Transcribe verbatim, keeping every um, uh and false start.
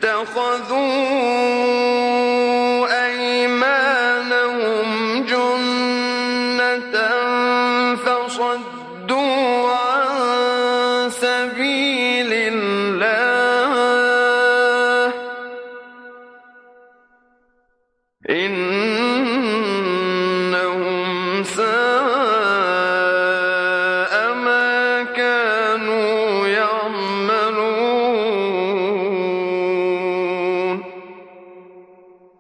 اتخذوا أيمانهم جنة فصدوا عن سبيل الله. إن